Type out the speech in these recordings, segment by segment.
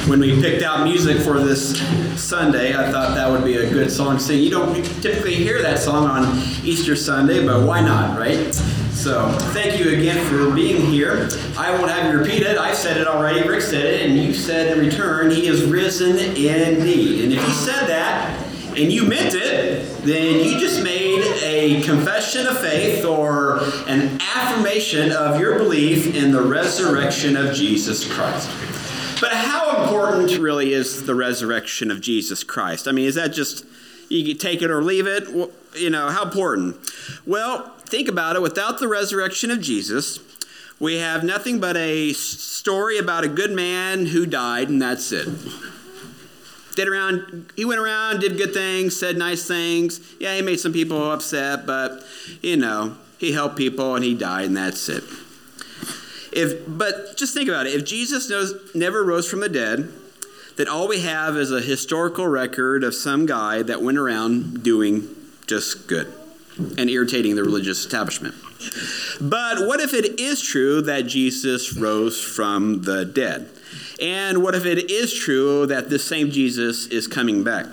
when we picked out music for this Sunday, I thought that would be a good song to sing. You don't typically hear that song on Easter Sunday, but why not, right? So thank you again for being here. I won't have you repeat it. I said it already. Rick said it, and you said in return, He is risen indeed. And if you said that, and you meant it, then you just made a confession of faith or an affirmation of your belief in the resurrection of Jesus Christ. But how important really is the resurrection of Jesus Christ? I mean, is that just, you can take it or leave it? You know, how important? Well, think about it. Without the resurrection of Jesus, we have nothing but a story about a good man who died, and that's it. He went around, did good things, said nice things. Yeah, he made some people upset, but, you know, he helped people and he died, and that's it. But just think about it. If Jesus never rose from the dead, then all we have is a historical record of some guy that went around doing just good and irritating the religious establishment. But what if it is true that Jesus rose from the dead? And what if it is true that this same Jesus is coming back?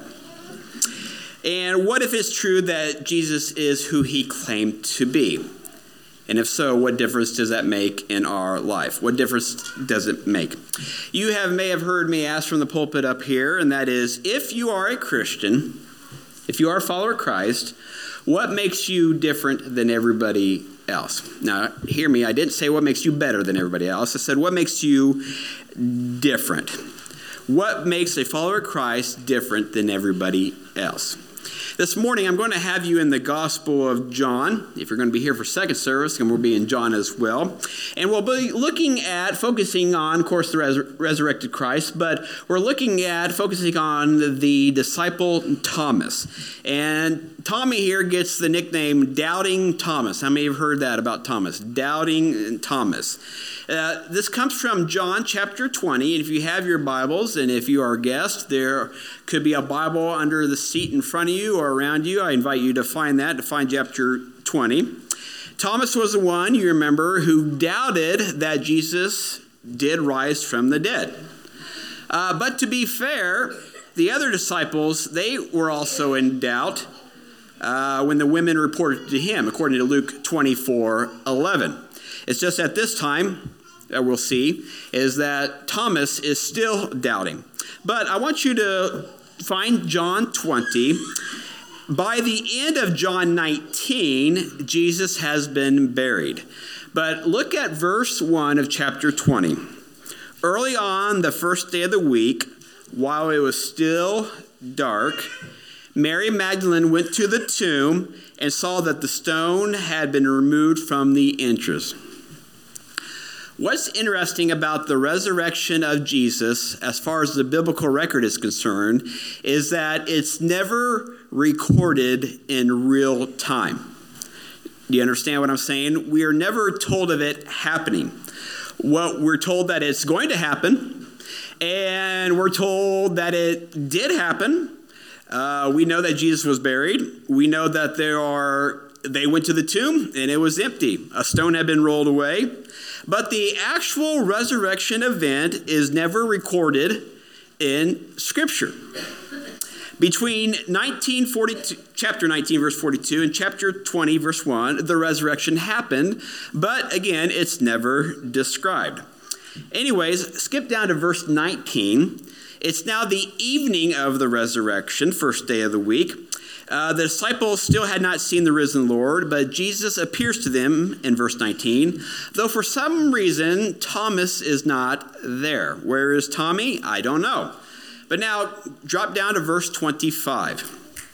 And what if it's true that Jesus is who he claimed to be? And if so, what difference does that make in our life? What difference does it make? You may have heard me ask from the pulpit up here, and that is, if you are a Christian, if you are a follower of Christ, what makes you different than everybody else? Now, hear me, I didn't say what makes you better than everybody else. I said what makes you different. What makes a follower of Christ different than everybody else? This morning, I'm going to have you in the Gospel of John. If you're going to be here for second service, then we'll be in John as well. And we'll be focusing on, of course, the resurrected Christ, but we're focusing on the disciple Thomas. And Tommy here gets the nickname Doubting Thomas. How many have heard that about Thomas? Doubting Thomas. This comes from John chapter 20. If you have your Bibles, and if you are a guest, there could be a Bible under the seat in front of you or around you. I invite you to find chapter 20. Thomas was the one, you remember, who doubted that Jesus did rise from the dead. But to be fair, the other disciples, they were also in doubt when the women reported to him, according to Luke 24:11. It's just at this time, that we'll see, is that Thomas is still doubting. But I want you to find John 20. By the end of John 19, Jesus has been buried. But look at verse 1 of chapter 20. Early on the first day of the week, while it was still dark, Mary Magdalene went to the tomb and saw that the stone had been removed from the entrance. What's interesting about the resurrection of Jesus, as far as the biblical record is concerned, is that it's never recorded in real time. Do you understand what I'm saying? We are never told of it happening. Well, we're told that it's going to happen, and we're told that it did happen. We know that Jesus was buried. We know that they went to the tomb, and it was empty. A stone had been rolled away. But the actual resurrection event is never recorded in Scripture. Between chapter 19, verse 42, and chapter 20, verse 1, the resurrection happened, but again, it's never described. Anyways, skip down to verse 19. It's now the evening of the resurrection, first day of the week. The disciples still had not seen the risen Lord, but Jesus appears to them in verse 19, though for some reason Thomas is not there. Where is Tommy? I don't know. But now drop down to verse 25.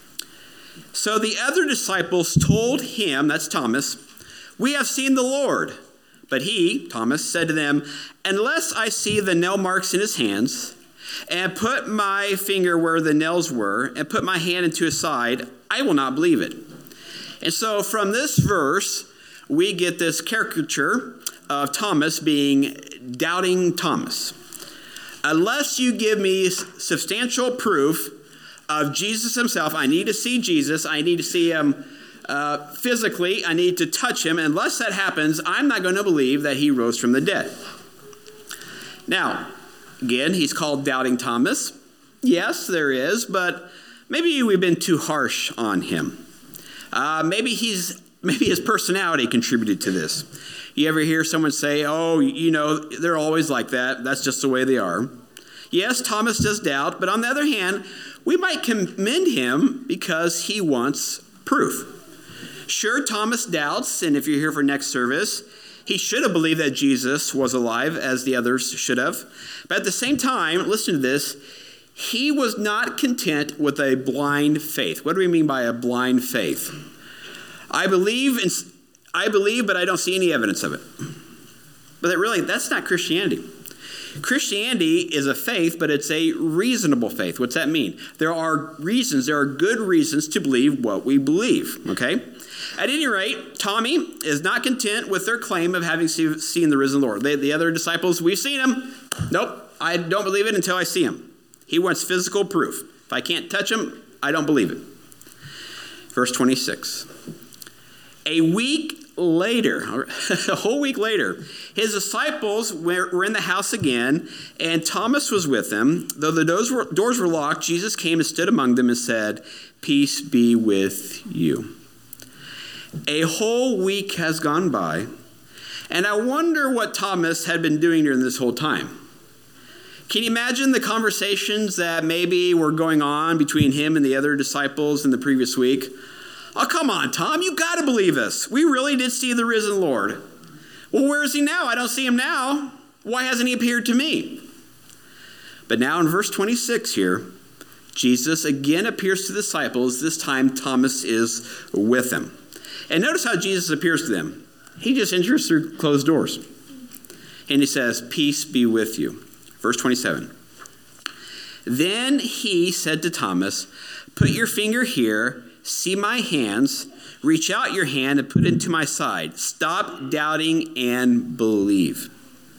So the other disciples told him, that's Thomas, "We have seen the Lord." But he, Thomas, said to them, "Unless I see the nail marks in his hands, and put my finger where the nails were, and put my hand into his side, I will not believe it." And so from this verse, we get this caricature of Thomas being Doubting Thomas. Unless you give me substantial proof of Jesus himself, I need to see Jesus, I need to see him physically, I need to touch him. Unless that happens, I'm not going to believe that he rose from the dead. Now, Again, he's called Doubting Thomas. Yes, there is, but maybe we've been too harsh on him. Maybe his personality contributed to this. You ever hear someone say, oh, they're always like that. That's just the way they are. Yes, Thomas does doubt, but on the other hand, we might commend him because he wants proof. Sure, Thomas doubts, and if you're here for next service, he should have believed that Jesus was alive, as the others should have. But at the same time, listen to this, he was not content with a blind faith. What do we mean by a blind faith? I believe, but I don't see any evidence of it. But that's not Christianity. Christianity is a faith, but it's a reasonable faith. What's that mean? There are good reasons to believe what we believe, okay? At any rate, Tommy is not content with their claim of having seen the risen Lord. The other disciples, we've seen him. Nope, I don't believe it until I see him. He wants physical proof. If I can't touch him, I don't believe it. Verse 26. A week later, a whole week later, his disciples were in the house again, and Thomas was with them. Though the doors were locked, Jesus came and stood among them and said, "Peace be with you." A whole week has gone by, and I wonder what Thomas had been doing during this whole time. Can you imagine the conversations that maybe were going on between him and the other disciples in the previous week? Oh, come on, Tom, you got to believe us. We really did see the risen Lord. Well, where is he now? I don't see him now. Why hasn't he appeared to me? But now in verse 26 here, Jesus again appears to the disciples. This time Thomas is with them. And notice how Jesus appears to them. He just enters through closed doors. And he says, "Peace be with you." Verse 27. Then he said to Thomas, "Put your finger here. See my hands. Reach out your hand and put it into my side. Stop doubting and believe."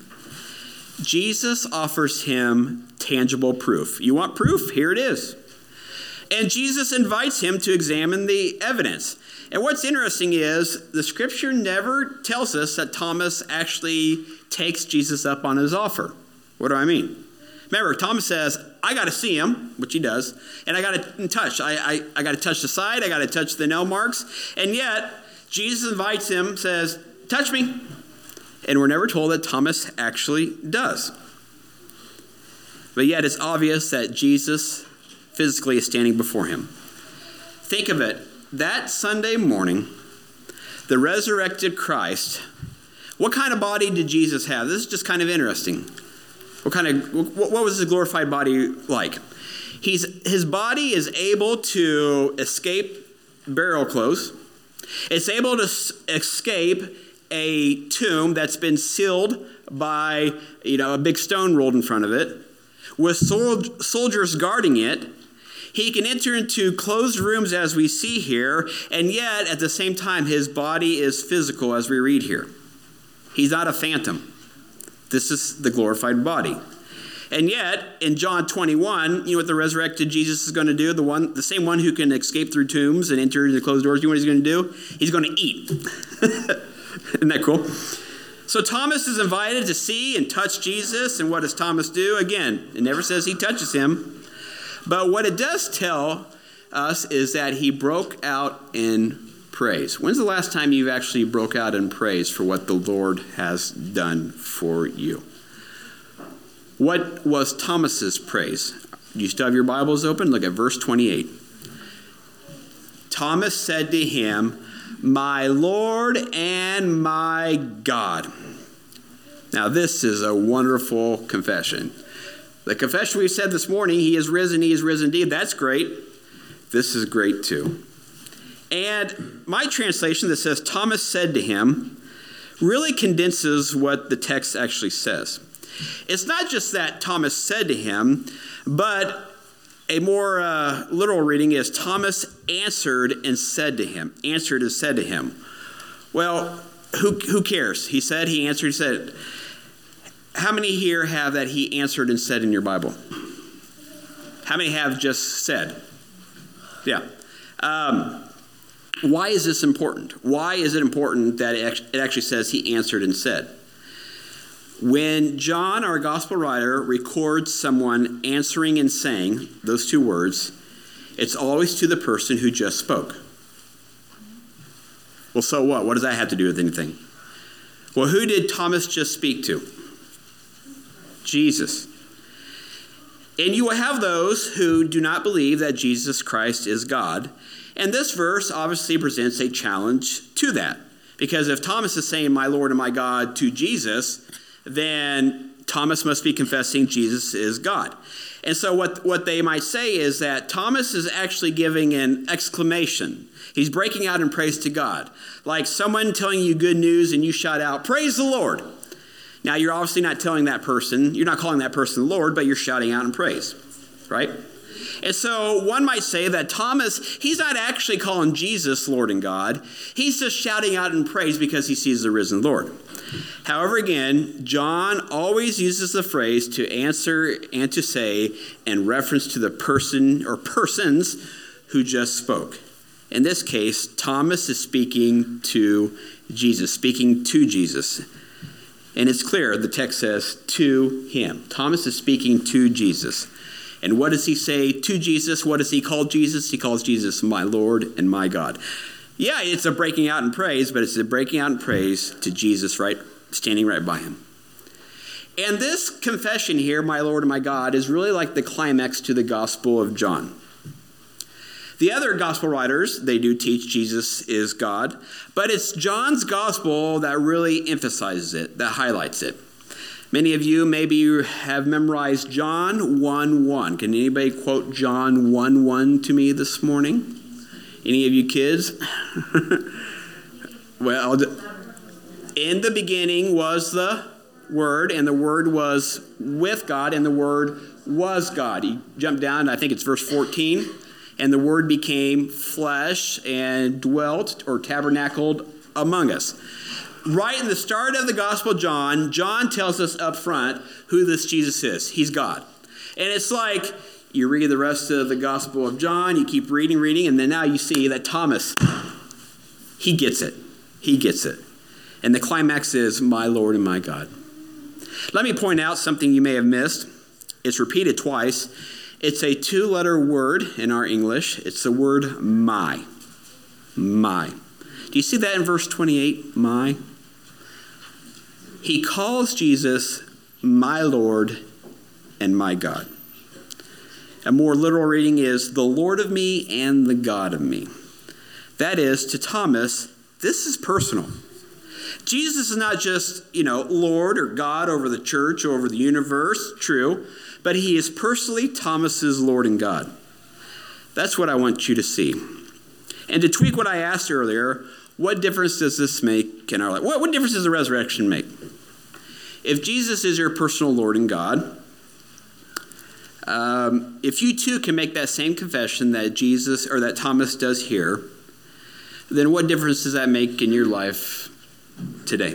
Jesus offers him tangible proof. You want proof? Here it is. And Jesus invites him to examine the evidence. And what's interesting is the scripture never tells us that Thomas actually takes Jesus up on his offer. What do I mean? Remember, Thomas says, I got to see him, which he does, and I got to touch. I got to touch the side. I got to touch the nail marks. And yet, Jesus invites him, says, touch me. And we're never told that Thomas actually does. But yet, it's obvious that Jesus physically is standing before him. Think of it. That Sunday morning, the resurrected Christ, what kind of body did Jesus have? This is just kind of interesting. What was his glorified body like? His body is able to escape burial clothes. It's able to escape a tomb that's been sealed by, a big stone rolled in front of it, with soldiers guarding it. He can enter into closed rooms as we see here, and yet at the same time his body is physical as we read here. He's not a phantom. This is the glorified body. And yet, in John 21, you know what the resurrected Jesus is going to do? The same one who can escape through tombs and enter into closed doors. You know what he's going to do? He's going to eat. Isn't that cool? So Thomas is invited to see and touch Jesus. And what does Thomas do? Again, it never says he touches him. But what it does tell us is that he broke out in praise. When's the last time you've actually broke out in praise for what the Lord has done for you? What was Thomas's praise? You still have your Bibles open? Look at verse 28. Thomas said to him, "My Lord and my God." Now this is a wonderful confession. The confession we said this morning, he is risen indeed. That's great. This is great too. And my translation that says Thomas said to him really condenses what the text actually says. It's not just that Thomas said to him, but a more literal reading is Thomas answered and said to him. Answered and said to him. Well, who cares? He said, he answered, he said. How many here have that he answered and said in your Bible? How many have just said? Yeah. Why is this important? Why is it important that it actually says he answered and said? When John, our gospel writer, records someone answering and saying those two words, it's always to the person who just spoke. Well, so what? What does that have to do with anything? Well, who did Thomas just speak to? Jesus. And you will have those who do not believe that Jesus Christ is God. And this verse obviously presents a challenge to that. Because if Thomas is saying, my Lord and my God, to Jesus, then Thomas must be confessing Jesus is God. And so what they might say is that Thomas is actually giving an exclamation. He's breaking out in praise to God. Like someone telling you good news and you shout out, praise the Lord. Now, you're obviously not telling that person, you're not calling that person Lord, but you're shouting out in praise, right? And so one might say that Thomas, he's not actually calling Jesus Lord and God. He's just shouting out in praise because he sees the risen Lord. However, again, John always uses the phrase to answer and to say in reference to the person or persons who just spoke. In this case, Thomas is speaking to Jesus. And it's clear, the text says, to him. Thomas is speaking to Jesus. And what does he say to Jesus? What does he call Jesus? He calls Jesus my Lord and my God. Yeah, it's a breaking out in praise, but it's a breaking out in praise to Jesus, right, standing right by him. And this confession here, my Lord and my God, is really like the climax to the Gospel of John. The other gospel writers, they do teach Jesus is God, but it's John's gospel that really emphasizes it, that highlights it. Many of you maybe have memorized John 1:1. Can anybody quote John 1:1 to me this morning? Any of you kids? Well, in the beginning was the Word, and the Word was with God, and the Word was God. You jump down, I think it's verse 14. And the Word became flesh and dwelt or tabernacled among us. Right in the start of the Gospel of John, John tells us up front who this Jesus is. He's God. And it's like you read the rest of the Gospel of John, you keep reading, and then now you see that Thomas, he gets it. He gets it. And the climax is my Lord and my God. Let me point out something you may have missed. It's repeated twice. It's a 2-letter word in our English. It's the word my. My. Do you see that in verse 28? My. He calls Jesus my Lord and my God. A more literal reading is the Lord of me and the God of me. That is, to Thomas, this is personal. Jesus is not just, Lord or God over the church or over the universe, true, but he is personally Thomas's Lord and God. That's what I want you to see. And to tweak what I asked earlier, what difference does this make in our life? What difference does the resurrection make? If Jesus is your personal Lord and God, if you too can make that same confession that Jesus or that Thomas does here, then what difference does that make in your life today?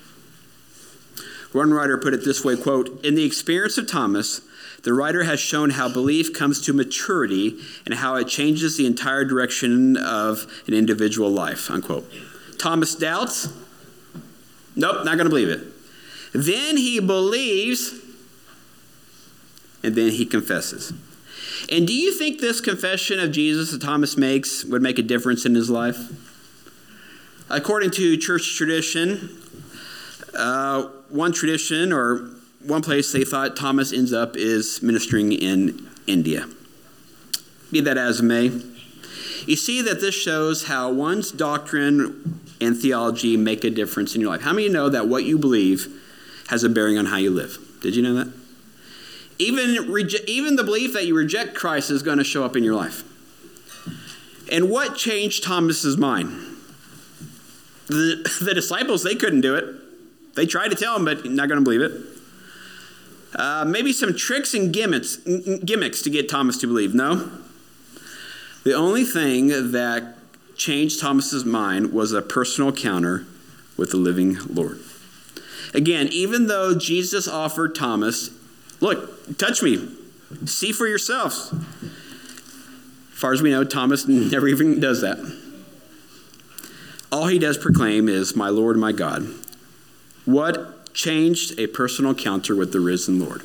One writer put it this way, quote, in the experience of Thomas, the writer has shown how belief comes to maturity and how it changes the entire direction of an individual life, unquote. Thomas doubts. Nope, not going to believe it. Then he believes, and then he confesses. And do you think this confession of Jesus that Thomas makes would make a difference in his life? According to church tradition, one tradition or one place they thought Thomas ends up is ministering in India. Be that as it may. You see that this shows how one's doctrine and theology make a difference in your life. How many of you know that what you believe has a bearing on how you live? Did you know that? Even the belief that you reject Christ is going to show up in your life. And what changed Thomas's mind? The disciples, they couldn't do it. They tried to tell him, but not going to believe it. Maybe some tricks and gimmicks to get Thomas to believe. No. The only thing that changed Thomas's mind was a personal encounter with the living Lord. Again, even though Jesus offered Thomas, look, touch me, see for yourselves. As far as we know, Thomas never even does that. All he does proclaim is, my Lord, my God. What changed a personal encounter with the risen Lord.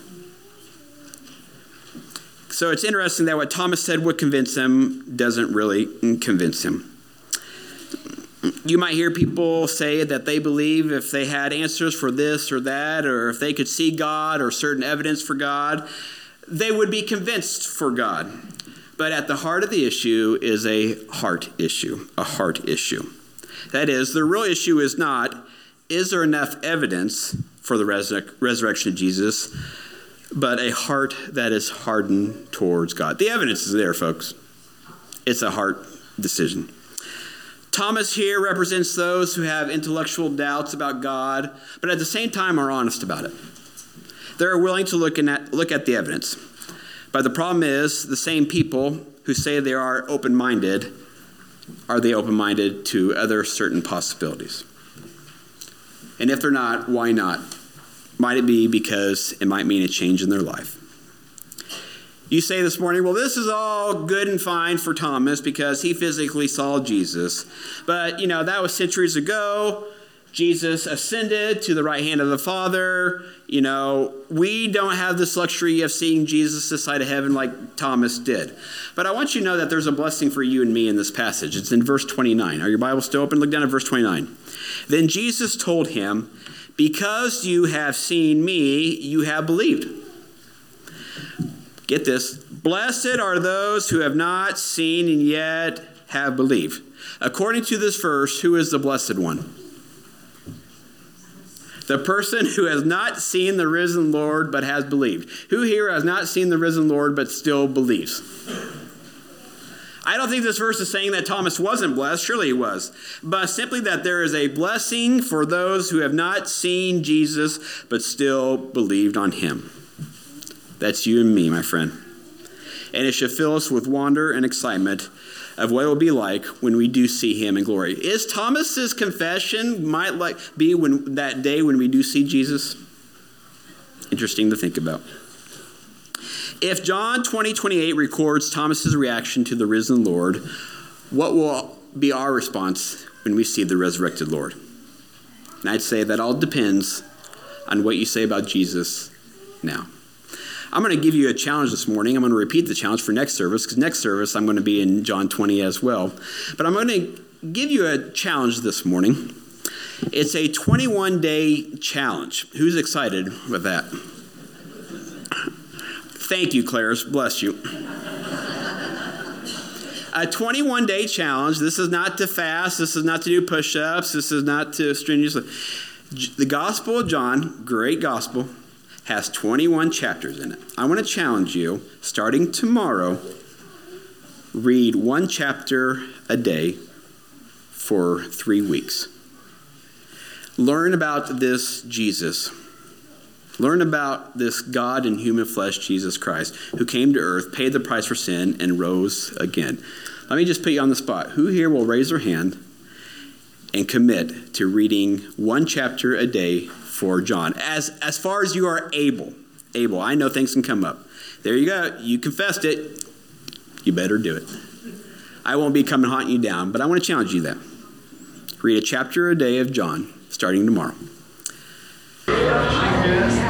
So it's interesting that what Thomas said would convince him doesn't really convince him. You might hear people say that they believe if they had answers for this or that, or if they could see God or certain evidence for God, they would be convinced for God. But at the heart of the issue is a heart issue, That is, the real issue is not, is there enough evidence for the resurrection of Jesus, but a heart that is hardened towards God. The evidence is there, folks. It's a heart decision. Thomas here represents those who have intellectual doubts about God, but at the same time are honest about it. They're willing to look at the evidence. But the problem is, the same people who say they are open-minded, are they open-minded to other certain possibilities? And if they're not, why not? Might it be because it might mean a change in their life? You say this morning, well, this is all good and fine for Thomas because he physically saw Jesus. But, that was centuries ago. Jesus ascended to the right hand of the Father. We don't have this luxury of seeing Jesus this side of heaven like Thomas did. But I want you to know that there's a blessing for you and me in this passage. It's in verse 29. Are your Bibles still open? Look down at verse 29. Then Jesus told him, because you have seen me, you have believed. Get this. Blessed are those who have not seen and yet have believed. According to this verse, who is the blessed one? The person who has not seen the risen Lord but has believed. Who here has not seen the risen Lord but still believes? I don't think this verse is saying that Thomas wasn't blessed. Surely he was. But simply that there is a blessing for those who have not seen Jesus but still believed on him. That's you and me, my friend. And it should fill us with wonder and excitement of what it will be like when we do see him in glory. Is Thomas's confession might be that day when we do see Jesus? Interesting to think about. If John 20:28 records Thomas's reaction to the risen Lord, what will be our response when we see the resurrected Lord? And I'd say that all depends on what you say about Jesus now. I'm going to give you a challenge this morning. I'm going to repeat the challenge for next service, because next service I'm going to be in John 20 as well. But I'm going to give you a challenge this morning. It's a 21-day challenge. Who's excited with that? Thank you, Claris. Bless you. A 21-day challenge. This is not to fast. This is not to do push-ups. This is not to strenuously. The Gospel of John, great gospel, has 21 chapters in it. I want to challenge you, starting tomorrow, read one chapter a day for 3 weeks. Learn about this Jesus. Learn about this God in human flesh, Jesus Christ, who came to earth, paid the price for sin, and rose again. Let me just put you on the spot. Who here will raise their hand and commit to reading one chapter a day for John? As far as you are able. I know things can come up. There you go. You confessed it. You better do it. I won't be coming hunting you down, but I want to challenge you that. Read a chapter a day of John, starting tomorrow.